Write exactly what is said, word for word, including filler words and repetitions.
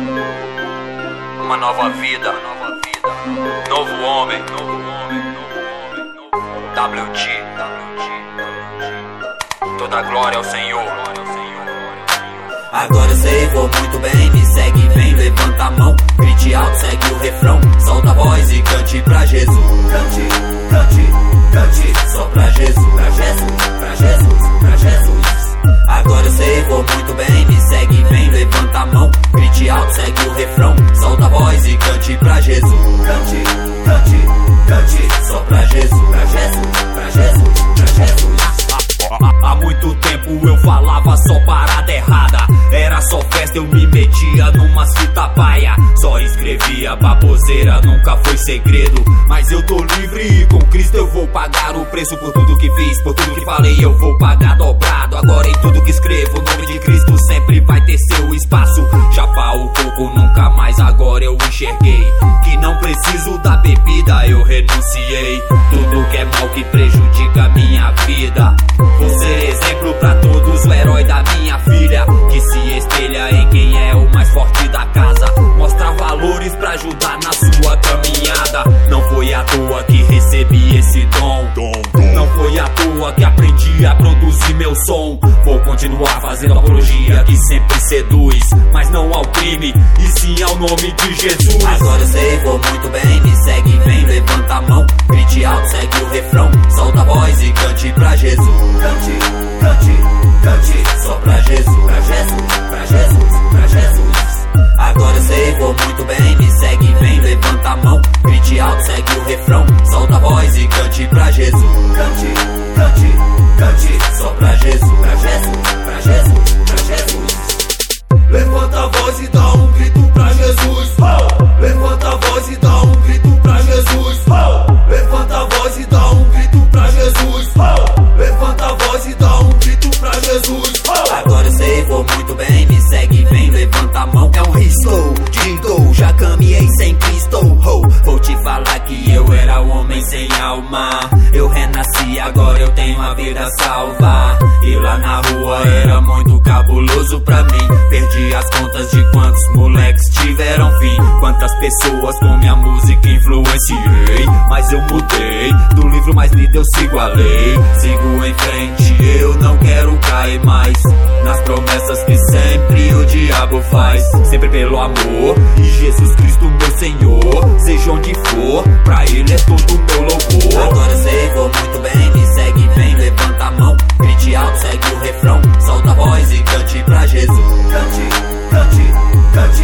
Uma nova vida, novo homem, W T, toda glória ao Senhor. Agora eu sei, vou muito bem, me segue, vem, levanta a mão, grite alto, segue o refrão, solta a voz e cante pra Jesus. Cante, cante, cante, só pra Jesus, pra Jesus, pra Jesus, pra Jesus. Agora eu sei, vou muito bem, me segue, vem, levanta a mão, grite alto, segue o refrão, solta a voz e cante pra Jesus. Cante, cante, cante, só pra Jesus, pra Jesus, pra Jesus, pra Jesus. Há muito tempo eu falava só parada errada, era só festa, eu me metia numas fita paia, só escrevia baboseira, nunca foi segredo. Mas eu tô livre e com Cristo eu vou pagar o preço por tudo que fiz, por tudo que falei eu vou pagar dobrado. Agora em tudo que escrevo, o nome de Cristo sempre vai ter seu espaço. Chapar o coco nunca mais, agora eu enxerguei que não preciso da bebida, eu renunciei. Tudo que é mal que prejudica a minha vida, vou ser exemplo pra todos, o herói da minha filha, que se espelha em quem é o mais forte da casa. Mostra valores pra ajudar na sua caminhada. Não foi à toa que recebi esse dom, não foi à toa que aprendi a produzir meu som. Vou continuar fazendo apologia que sempre seduz, mas não ao crime, e sim ao nome de Jesus. Agora eu sei, vou muito bem, me segue, vem, levanta a mão, grite alto, segue o refrão, solta a voz e cante pra Jesus. Cante, cante, cante, só pra Jesus, pra Jesus, pra Jesus, pra Jesus. Agora eu sei, vou muito bem, me segue, vem, levanta a mão, grite alto, segue o refrão, solta a voz e cante pra Jesus. Cante, cante, cante, só pra Jesus, pra Jesus, pra Jesus, pra Jesus. Levanta a voz e dá um grito pra Jesus. Levanta a voz e dá um grito pra Jesus. Levanta a voz e dá um grito pra Jesus. Levanta a voz e dá um grito pra Jesus. Agora eu sei, vou muito bem, me segue, vem, levanta a mão. É um risco, jingle, já caminhei sem Cristo. Oh, vou te falar que eu era um homem sem alma, eu renasci, agora eu tenho a vida salva. E lá na rua era muito cabuloso pra mim, perdi as contas de quantos moleques tiveram fim, quantas pessoas com minha música influenciei. Mas eu mudei, do livro mais lido eu sigo a lei, sigo em frente, eu não quero cair mais nas promessas que sempre o diabo faz, sempre pelo amor, e Jesus Cristo meu Senhor, seja onde for, pra Ele é todo meu louvor. Agora eu sei, vou muito bem, me segue, vem, levanta a mão, grite alto, segue o refrão, solta a voz e cante pra Jesus. Cante, cante, cante,